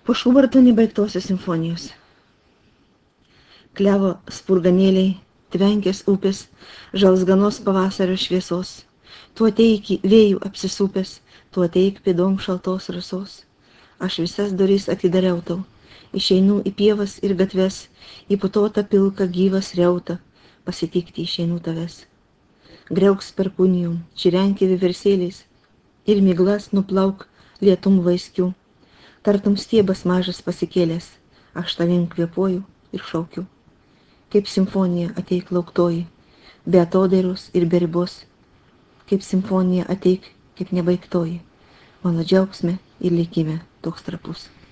Po Šuberto nebaigtosios simfonijos. Klevo spurganėliai, tvenkės upės, žalsganos pavasario šviesos. Tu ateik vėjų apsisupęs, tu ateik pėdom šaltos rasos. Aš visas duris atidariau tau, išeinu į pievas ir gatves, į putotą pilką gyvas reutą, pasitikti išeinu tavęs. Greuks perkūnijom, čirenki vieversėliais ir miglas nuplauk lietum vaiskiu. Tartum stiebas mažas pasikėlęs, aš tavim kvėpuoju ir šaukiu. Kaip simfonija ateik lauktoji, be atodairos ir be ribos. Kaip simfonija ateik, kaip nebaigtoji, mano džiaugsme ir likime toks trapus.